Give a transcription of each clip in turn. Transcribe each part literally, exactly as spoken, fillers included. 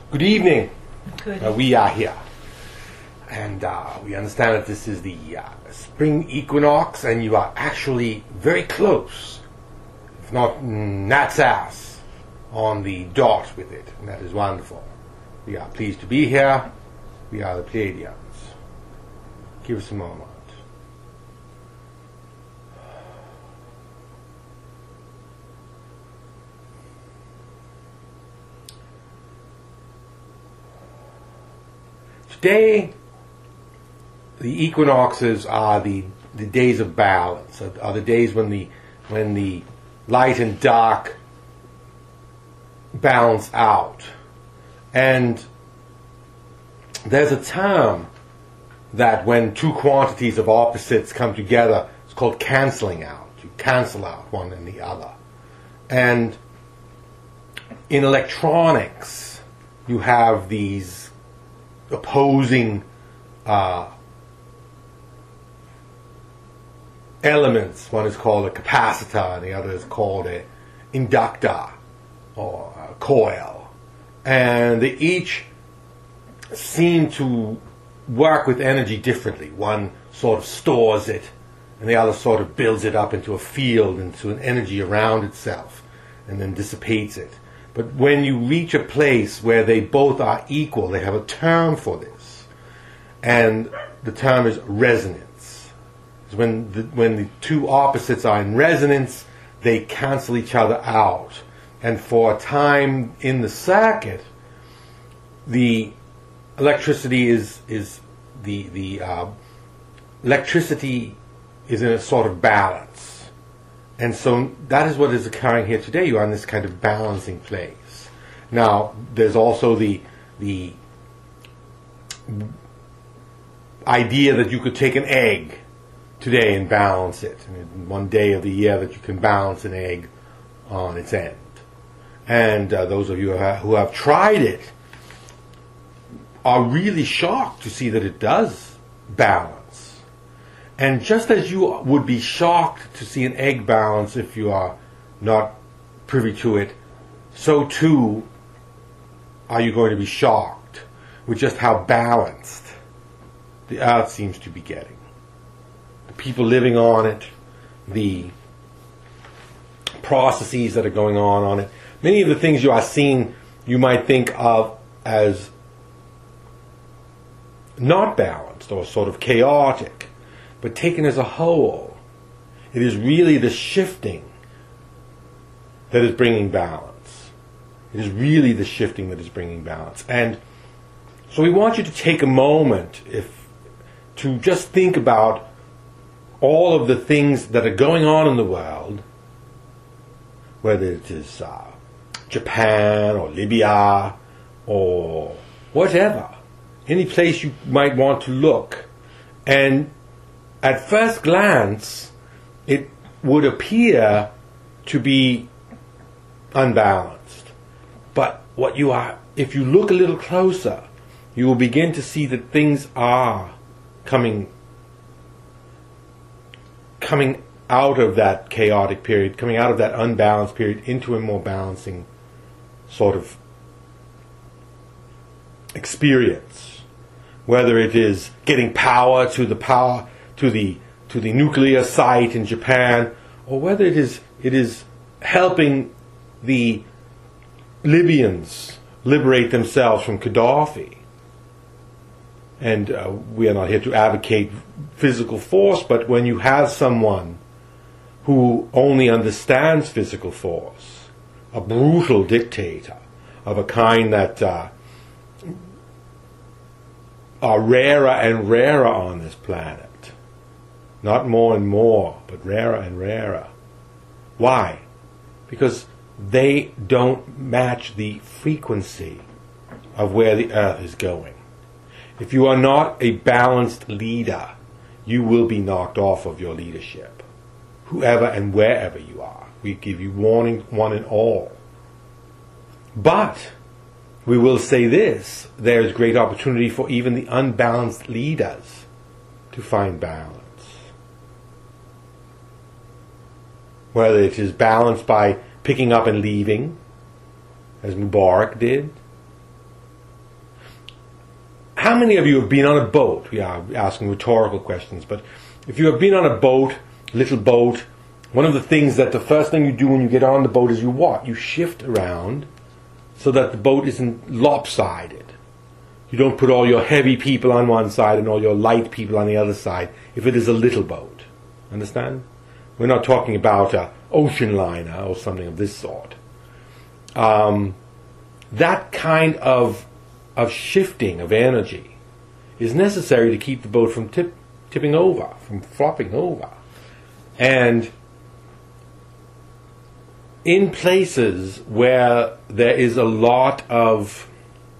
Good evening. Good. Uh, we are here. And uh, we understand that this is the uh, spring equinox, and you are actually very close, if not gnat's ass, on the dot with it. And that is wonderful. We are pleased to be here. We are the Pleiadians. Give us a moment. Today, the equinoxes are the, the days of balance, are, are the days when the when the light and dark balance out. And there's a term that when two quantities of opposites come together, it's called cancelling out. You cancel out one and the other. And in electronics, you have these opposing uh, elements. One is called a capacitor and the other is called a inductor or a coil. And they each seem to work with energy differently. One sort of stores it and the other sort of builds it up into a field, into an energy around itself, and then dissipates it. But when you reach a place where they both are equal, they have a term for this. And the term is resonance. It's when the, when the two opposites are in resonance, they cancel each other out. And for a time in the circuit, the electricity is, is the, the uh, electricity is in a sort of balance. And so that is what is occurring here today. You are in this kind of balancing place. Now, there's also the the idea that you could take an egg today and balance it. I mean, one day of the year that you can balance an egg on its end. And uh, those of you who have, who have tried it are really shocked to see that it does balance. And just as you would be shocked to see an egg balance if you are not privy to it, so too are you going to be shocked with just how balanced the earth seems to be getting. The people living on it, the processes that are going on on it. Many of the things you are seeing you might think of as not balanced or sort of chaotic. But taken as a whole, it is really the shifting that is bringing balance. It is really the shifting that is bringing balance. And so we want you to take a moment if to just think about all of the things that are going on in the world, whether it is uh, Japan or Libya or whatever, any place you might want to look. And at first glance, it would appear to be unbalanced. But what you are, if you look a little closer, you will begin to see that things are coming, coming out of that chaotic period, coming out of that unbalanced period into a more balancing sort of experience. Whether it is getting power to the power to the to the nuclear site in Japan, or whether it is it is helping the Libyans liberate themselves from Gaddafi. And uh, we are not here to advocate physical force, but when you have someone who only understands physical force, a brutal dictator of a kind that uh, are rarer and rarer on this planet. Not more and more, but rarer and rarer. Why? Because they don't match the frequency of where the earth is going. If you are not a balanced leader, you will be knocked off of your leadership. Whoever and wherever you are. We give you warning, one and all. But we will say this, there is great opportunity for even the unbalanced leaders to find balance. Whether it is balanced by picking up and leaving, as Mubarak did, how many of you have been on a boat? We are asking rhetorical questions, but if you have been on a boat, little boat, one of the things that the first thing you do when you get on the boat is you what? You shift around so that the boat isn't lopsided. You don't put all your heavy people on one side and all your light people on the other side if it is a little boat. Understand? We're not talking about an ocean liner or something of this sort. Um, that kind of of shifting of energy is necessary to keep the boat from tip, tipping over, from flopping over. And in places where there is a lot of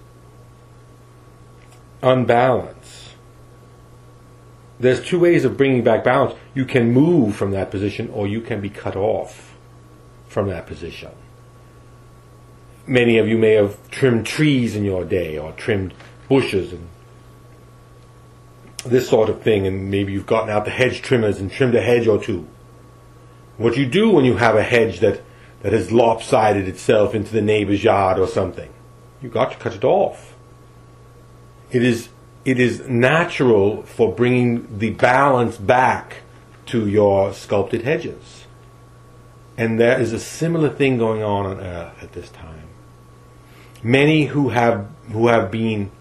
unbalance, there's two ways of bringing back balance. You can move from that position, or you can be cut off from that position. Many of you may have trimmed trees in your day, or trimmed bushes and this sort of thing, and maybe you've gotten out the hedge trimmers and trimmed a hedge or two. What you do when you have a hedge that, that has lopsided itself into the neighbor's yard or something, you've got to cut it off. It is, it is natural for bringing the balance back to your sculpted hedges. And there is a similar thing going on on Earth at this time. Many who have who have been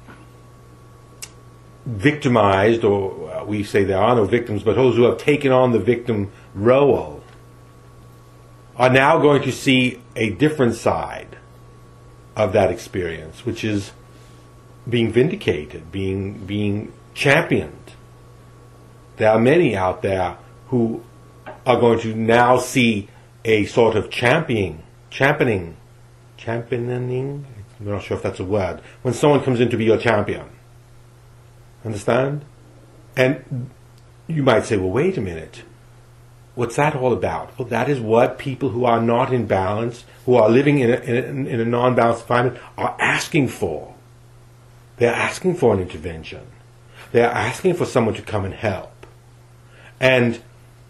victimized, or uh, we say there are no victims, but those who have taken on the victim role, are now going to see a different side of that experience, which is being vindicated, being being championed. There are many out there who are going to now see a sort of championing, championing, championing. I'm not sure if that's a word. When someone comes in to be your champion. Understand? And you might say, well, wait a minute. What's that all about? Well, that is what people who are not in balance, who are living in a, in a, in a non-balanced environment, are asking for. They're asking for an intervention. They're asking for someone to come and help. And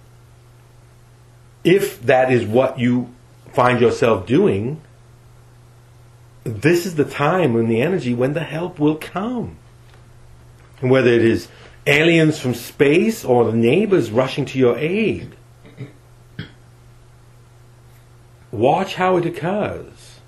if that is what you find yourself doing, this is the time when the energy, when the help will come. And whether it is aliens from space or the neighbors rushing to your aid, watch how it occurs.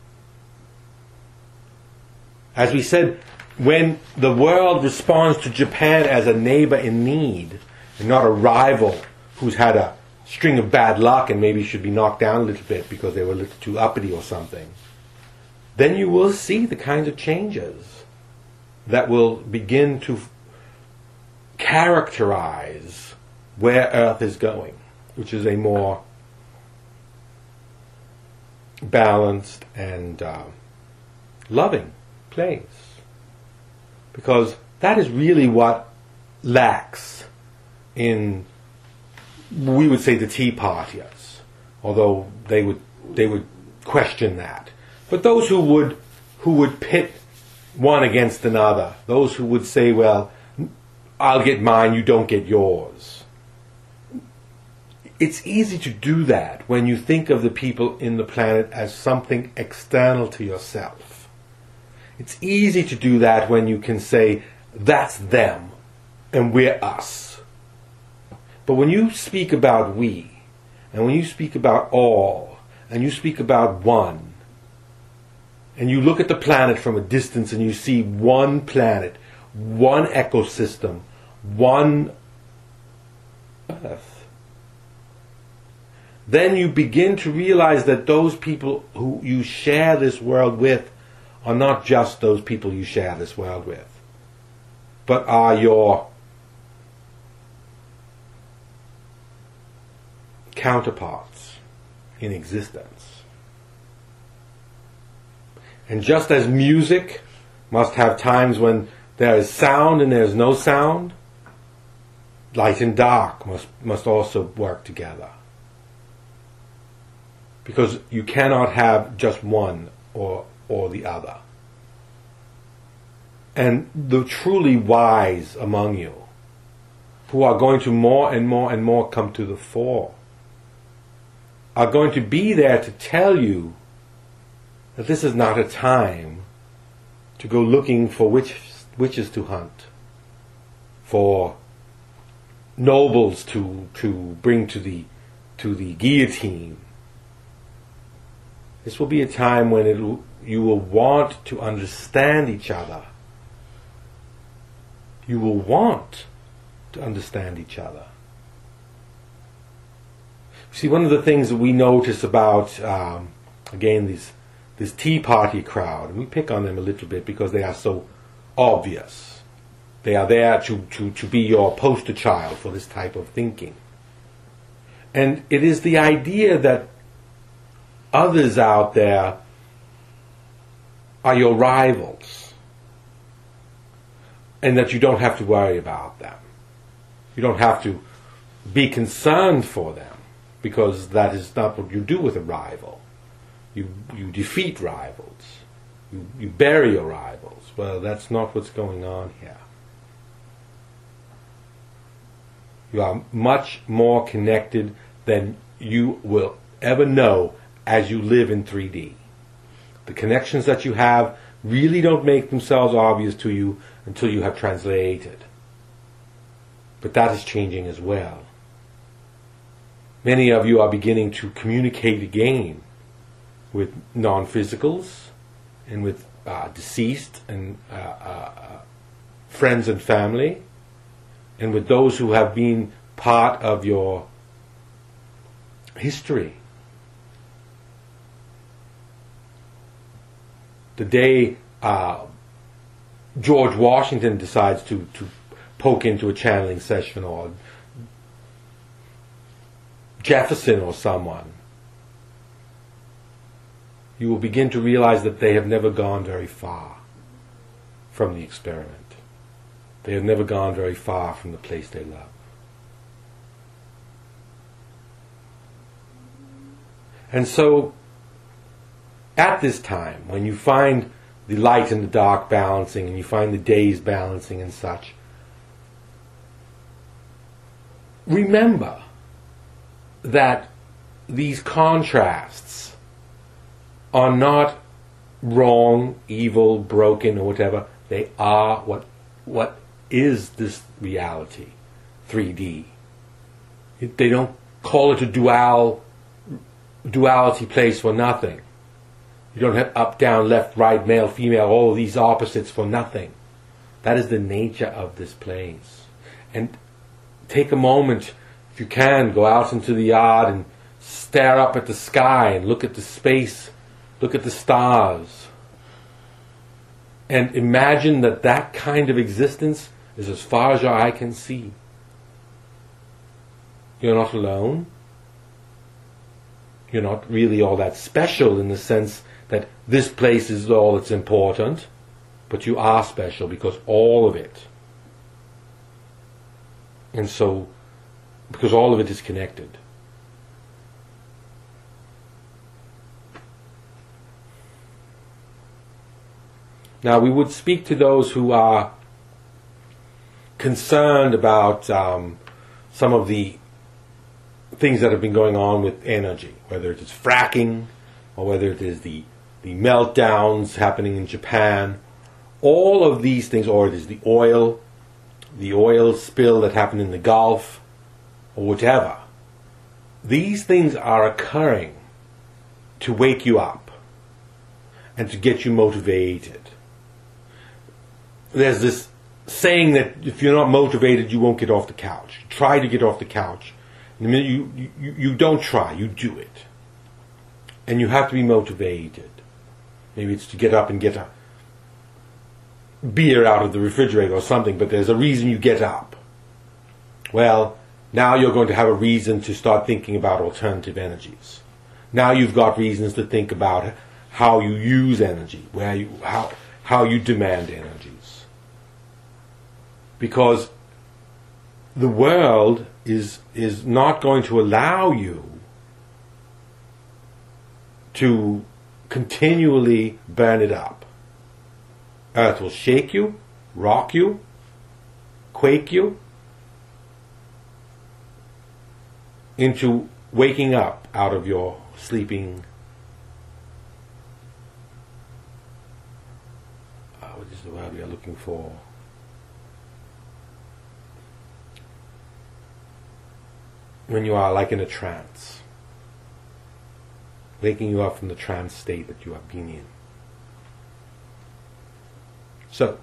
As we said, when the world responds to Japan as a neighbor in need, and not a rival who's had a string of bad luck and maybe should be knocked down a little bit because they were a little too uppity or something, then you will see the kinds of changes that will begin to characterize where Earth is going, which is a more balanced and uh, loving place. Because that is really what lacks in, we would say, the Tea Partiers, although they would they would question that. But those who would who would pit one against another, those who would say, well, I'll get mine, you don't get yours. It's easy to do that when you think of the people in the planet as something external to yourself. It's easy to do that when you can say, that's them, and we're us. But when you speak about we, and when you speak about all, and you speak about one, and you look at the planet from a distance and you see one planet, one ecosystem, one Earth, then you begin to realize that those people who you share this world with are not just those people you share this world with, but are your counterparts in existence. And just as music must have times when there is sound and there is no sound, light and dark must, must also work together. Because you cannot have just one or, or the other. And the truly wise among you, who are going to more and more and more come to the fore, are going to be there to tell you that this is not a time to go looking for which witches to hunt, for nobles to to bring to the to the guillotine. This will be a time when it will, you will want to understand each other. You will want to understand each other. See, one of the things that we notice about, um, again, this, this Tea Party crowd, and we pick on them a little bit because they are so obvious. They are there to, to, to be your poster child for this type of thinking. And it is the idea that others out there are your rivals, and that you don't have to worry about them. You don't have to be concerned for them, because that is not what you do with a rival. You you defeat rivals. You, you bury your rivals. Well, that's not what's going on here. You are much more connected than you will ever know as you live in three D. The connections that you have really don't make themselves obvious to you until you have translated. But that is changing as well. Many of you are beginning to communicate again with non-physicals and with uh, deceased and uh, uh, friends and family, and with those who have been part of your history. The day uh, George Washington decides to, to poke into a channeling session, or Jefferson or someone, you will begin to realize that they have never gone very far from the experiment. They have never gone very far from the place they love. And so, at this time, when you find the light and the dark balancing, and you find the days balancing and such, remember that these contrasts are not wrong, evil, broken, or whatever. They are what what is this reality, three D. They don't call it a dual duality place for nothing. You don't have up, down, left, right, male, female, all of these opposites for nothing. That is the nature of this place. And take a moment, if you can, go out into the yard and stare up at the sky and look at the space, look at the stars. And imagine that that kind of existence is as far as your eye can see. You're not alone. You're not really all that special in the sense that this place is all that's important, but you are special because all of it. And so, because all of it is connected. Now, we would speak to those who are concerned about um, some of the things that have been going on with energy, whether it is fracking or whether it is the, the meltdowns happening in Japan. All of these things, or it is the oil, the oil spill that happened in the Gulf, or whatever. These things are occurring to wake you up and to get you motivated. There's this saying that if you're not motivated, you won't get off the couch. Try to get off the couch. The minute you, you, you don't try, you do it. And you have to be motivated. Maybe it's to get up and get a beer out of the refrigerator or something, but there's a reason you get up. Well, now you're going to have a reason to start thinking about alternative energies. Now you've got reasons to think about how you use energy, where you, how, how you demand energies. Because the world is is not going to allow you to continually burn it up. Earth will shake you, rock you, quake you into waking up out of your sleeping, uh, what is the word we are looking for? When you are like in a trance, waking you up from the trance state that you have been in. So,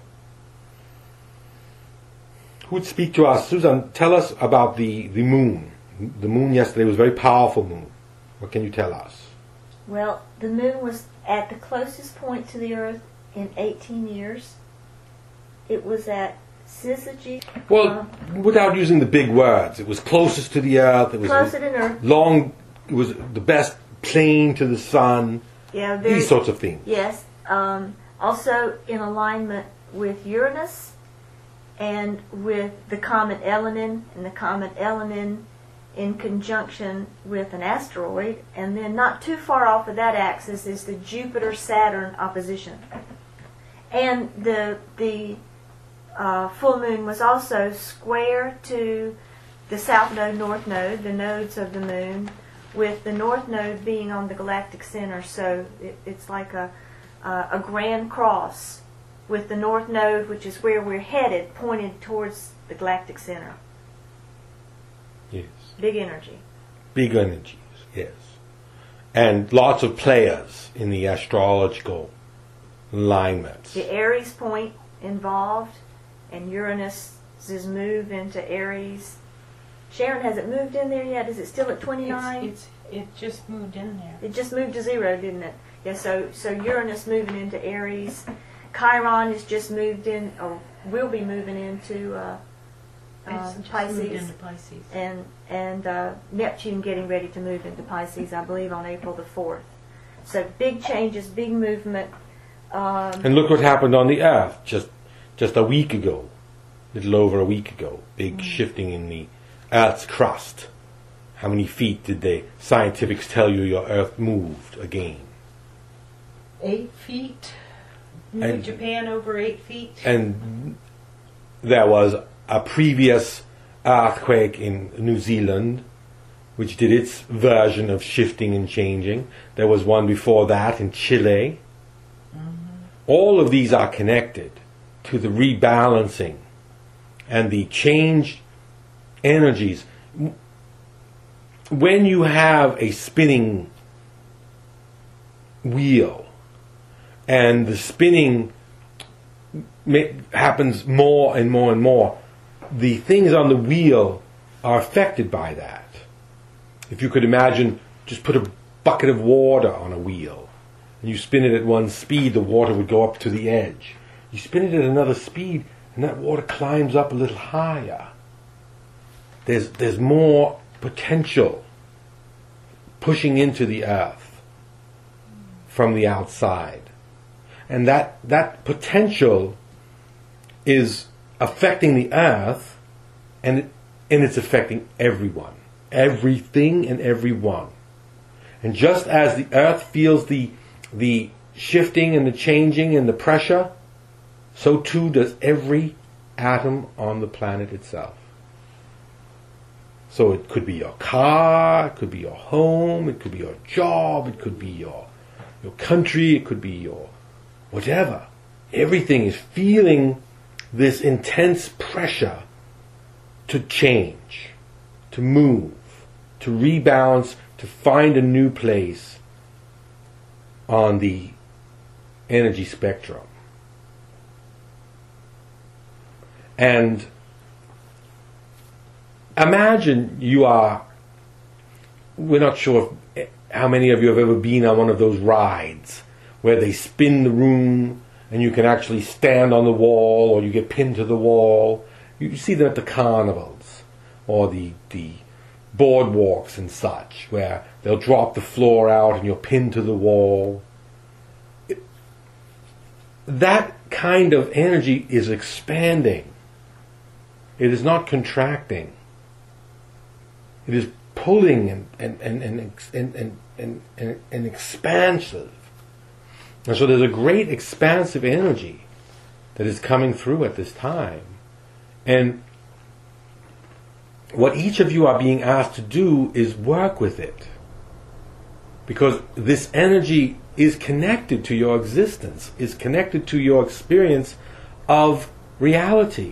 who would speak to us? Susan, tell us about the, the moon. The moon yesterday was a very powerful moon. What can you tell us? Well, the moon was at the closest point to the Earth in eighteen years. It was at Syzygy. Well, um, without using the big words, it was closest to the Earth. It was closer to Earth. Long. It was the best plane to the sun. Yeah, very, these sorts of things. Yes. Um, also in alignment with Uranus and with the comet Elenin, and the comet Elenin in conjunction with an asteroid, and then not too far off of that axis is the Jupiter-Saturn opposition. And the the uh, full moon was also square to the south node, north node, the nodes of the moon, with the north node being on the galactic center. So it, it's like a uh, a grand cross with the north node, which is where we're headed, pointed towards the galactic center. Yes. Big energy. Big energies, yes. And lots of players in the astrological alignments. The Aries point involved, and Uranus's move into Aries. Sharon, has it moved in there yet? Is it still at twenty-nine? It's, it's, it just moved in there. It just moved to zero, didn't it? Yeah, so, so Uranus moving into Aries. Chiron has just moved in, or will be moving into uh, uh, It's just Pisces. moved into Pisces. And and uh, Neptune getting ready to move into Pisces, I believe, on April the fourth. So big changes, big movement. Um, and look what happened on the Earth just just a week ago, a little over a week ago. Big mm-hmm. shifting in the Earth's crust. How many feet did the scientifics tell you your Earth moved again? Eight feet. New And, Japan over eight feet. And there was a previous earthquake in New Zealand, which did its version of shifting and changing. There was one before that in Chile. Mm-hmm. All of these are connected to the rebalancing and the changed energies. When you have a spinning wheel, and the spinning happens more and more and more, the things on the wheel are affected by that. If you could imagine, just put a bucket of water on a wheel, and you spin it at one speed, the water would go up to the edge. You spin it at another speed, and that water climbs up a little higher. There's, there's more potential pushing into the earth from the outside. And that, that potential is affecting the earth, and, it, and it's affecting everyone. Everything and everyone. And just as the earth feels the, the shifting and the changing and the pressure, so too does every atom on the planet itself. So it could be your car, it could be your home, it could be your job, it could be your, your country, it could be your whatever. Everything is feeling this intense pressure to change, to move, to rebalance, to find a new place on the energy spectrum. And imagine you are, we're not sure if, how many of you have ever been on one of those rides where they spin the room and you can actually stand on the wall, or you get pinned to the wall. You see them at the carnivals or the, the boardwalks and such, where they'll drop the floor out and you're pinned to the wall. It, that kind of energy is expanding. It is not contracting. It is pulling and and and and and, and, and, and, and expansive. And so there's a great expansive energy that is coming through at this time. And what each of you are being asked to do is work with it. Because this energy is connected to your existence, is connected to your experience of reality.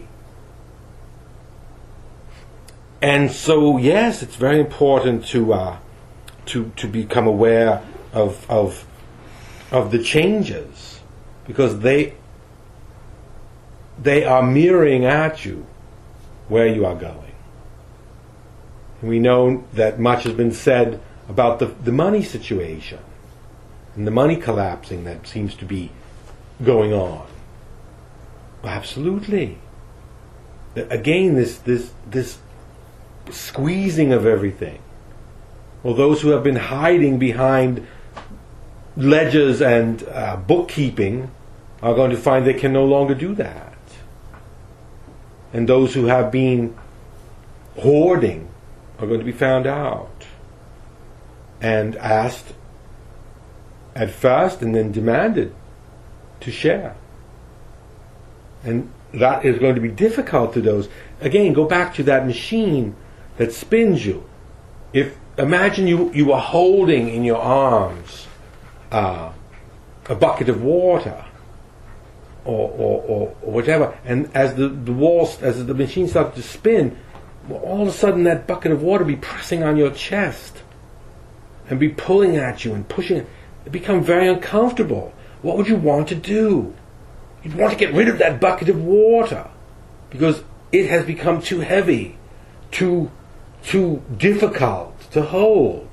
And so, yes, it's very important to uh, to to become aware of of of the changes, because they they are mirroring at you where you are going. And we know that much has been said about the, the money situation and the money collapsing that seems to be going on. Absolutely. Again, this this this squeezing of everything. Well, those who have been hiding behind ledgers and uh, bookkeeping are going to find they can no longer do that. And those who have been hoarding are going to be found out and asked at first and then demanded to share. And that is going to be difficult to those. Again, go back to that machine that spins you. If imagine you, you are holding in your arms uh, a bucket of water or, or, or, or whatever, and as the, the walls, as the machine starts to spin, well, all of a sudden that bucket of water be pressing on your chest and be pulling at you and pushing it. It become very uncomfortable. What would you want to do? You'd want to get rid of that bucket of water because it has become too heavy, too too difficult to hold.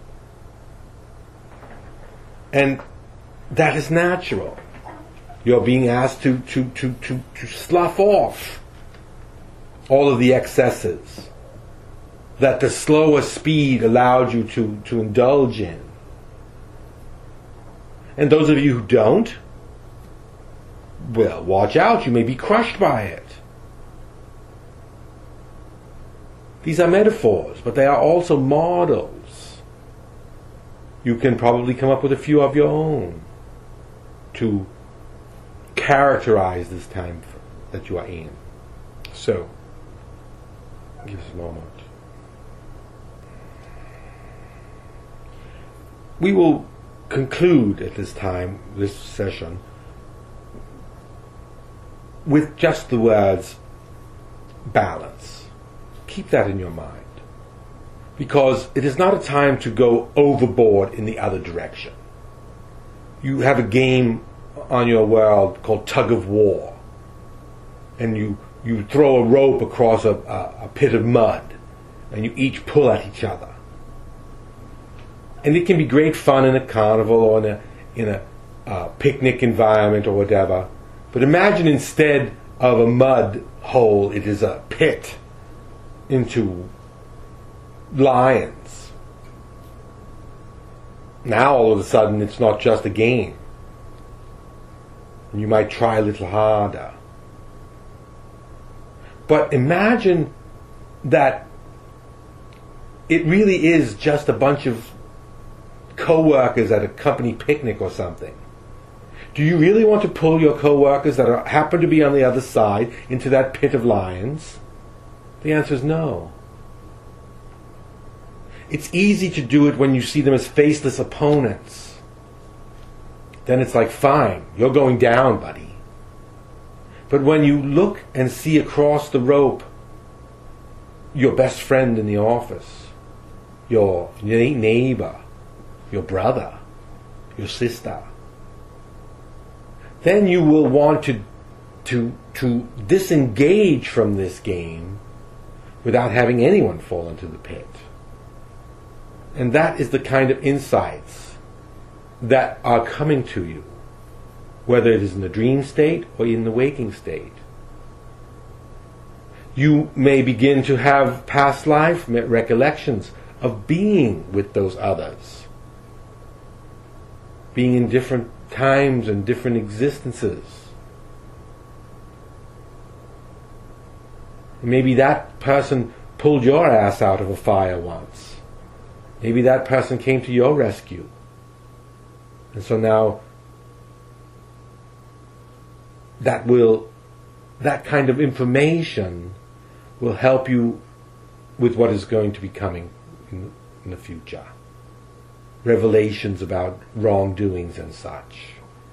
And that is natural. You're being asked to, to, to, to, to slough off all of the excesses that the slower speed allowed you to, to indulge in. And those of you who don't, well, watch out, you may be crushed by it. These are metaphors, but they are also models. You can probably come up with a few of your own to characterize this time that you are in. So, give us a moment. We will conclude at this time, this session, with just the words balance. Keep that in your mind. Because it is not a time to go overboard in the other direction. You have a game on your world called tug of war. And you, you throw a rope across a, a, a pit of mud. And you each pull at each other. And it can be great fun in a carnival or in a, in a uh, picnic environment or whatever. But imagine instead of a mud hole, it is a pit into lions. Now all of a sudden it's not just a game. And you might try a little harder. But imagine that it really is just a bunch of co-workers at a company picnic or something. Do you really want to pull your co-workers that are, happen to be on the other side into that pit of lions? The answer is no. It's easy to do it when you see them as faceless opponents. Then it's like, fine, you're going down, buddy. But when you look and see across the rope your best friend in the office, your neighbor, your brother, your sister, then you will want to, to, to disengage from this game without having anyone fall into the pit. And that is the kind of insights that are coming to you, whether it is in the dream state or in the waking state. You may begin to have past life recollections of being with those others, being in different times and different existences. Maybe that person pulled your ass out of a fire once. Maybe that person came to your rescue. And so now that will, that kind of information will help you with what is going to be coming in, in the future. revelations about wrongdoings and such.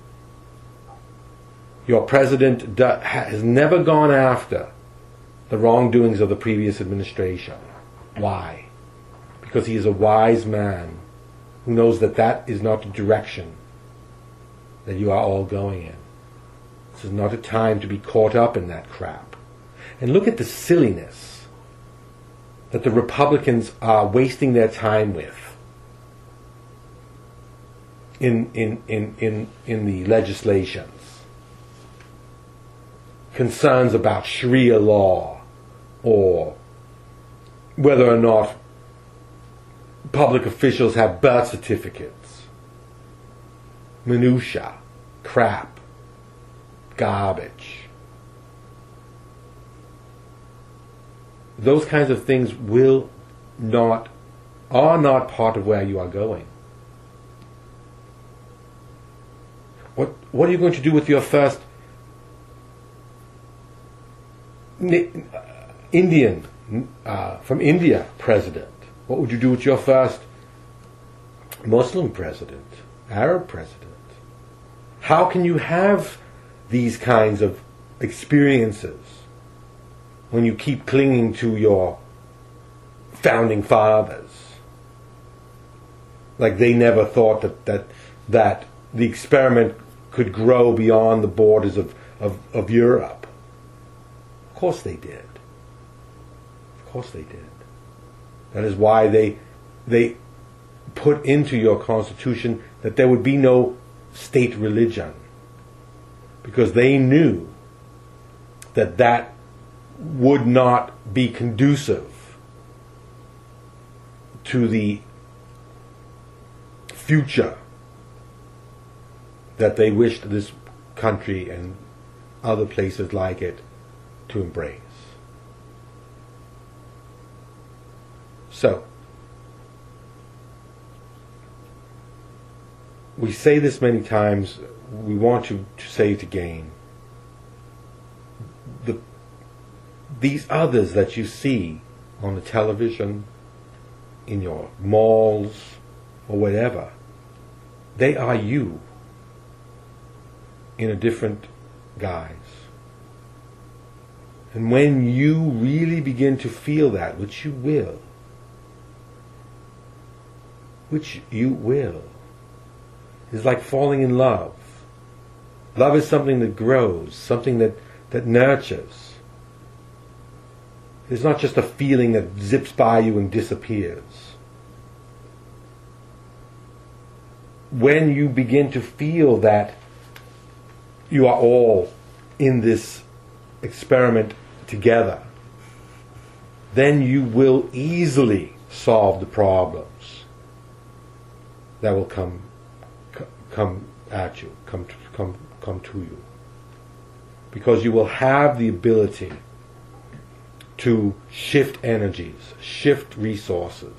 Your president do, has never gone after the wrongdoings of the previous administration. Why? Because he is a wise man who knows that that is not the direction that you are all going in. This is not a time to be caught up in that crap. And look at the silliness that the Republicans are wasting their time with in in in in, in the legislations. Concerns about Sharia law, or whether or not public officials have birth certificates. Minutia, crap, garbage. Those kinds of things will not, are not part of where you are going. What what are you going to do with your first Indian, uh, from India president? What would you do with your first Muslim president, Arab president? How can you have these kinds of experiences when you keep clinging to your founding fathers? Like they never thought that that, that the experiment could grow beyond the borders of, of, of Europe. Of course they did. Of course they did. That is why they they put into your constitution that there would be no state religion, because they knew that that would not be conducive to the future that they wished this country and other places like it to embrace. So, we say this many times, we want to, to say it again. The, these others that you see on the television, in your malls, or whatever, they are you in a different guise. And when you really begin to feel that, which you will, which you will, is like falling in love. Love is something that grows, something that, that nurtures. It's not just a feeling that zips by you and disappears. When you begin to feel that you are all in this experiment together, then you will easily solve the problems that will come come at you, come to, come come to you, because you will have the ability to shift energies, shift resources,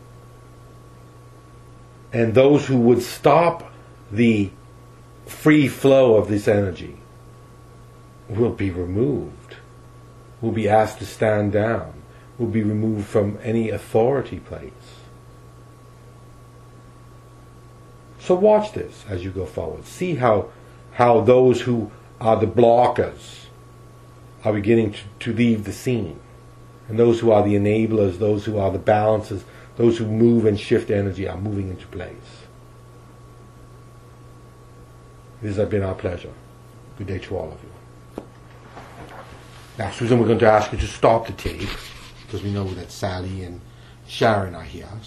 and those who would stop the free flow of this energy will be removed, will be asked to stand down, will be removed from any authority place. So watch this as you go forward. See how how those who are the blockers are beginning to, to leave the scene. And those who are the enablers, those who are the balancers, those who move and shift energy are moving into place. This has been our pleasure. Good day to all of you. Now, Susan, we're going to ask you to stop the tape, because we know that Sally and Sharon are here.